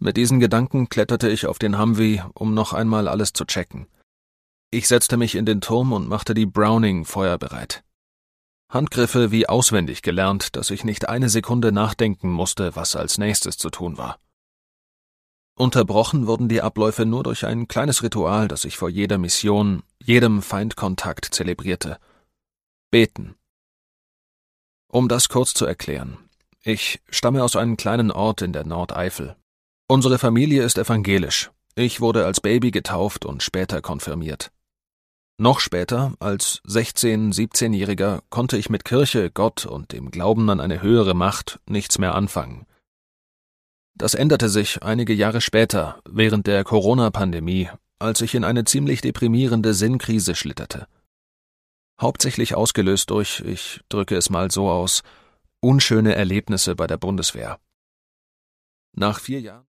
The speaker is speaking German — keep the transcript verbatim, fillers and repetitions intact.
Mit diesen Gedanken kletterte ich auf den Humvee, um noch einmal alles zu checken. Ich setzte mich in den Turm und machte die Browning feuerbereit. Handgriffe wie auswendig gelernt, dass ich nicht eine Sekunde nachdenken musste, was als nächstes zu tun war. Unterbrochen wurden die Abläufe nur durch ein kleines Ritual, das ich vor jeder Mission, jedem Feindkontakt zelebrierte. Beten. Um das kurz zu erklären. Ich stamme aus einem kleinen Ort in der Nordeifel. Unsere Familie ist evangelisch. Ich wurde als Baby getauft und später konfirmiert. Noch später, als sechzehn-, siebzehnjähriger, konnte ich mit Kirche, Gott und dem Glauben an eine höhere Macht nichts mehr anfangen. Das änderte sich einige Jahre später, während der Corona-Pandemie, als ich in eine ziemlich deprimierende Sinnkrise schlitterte. Hauptsächlich ausgelöst durch, ich drücke es mal so aus, unschöne Erlebnisse bei der Bundeswehr. Nach vier Jahren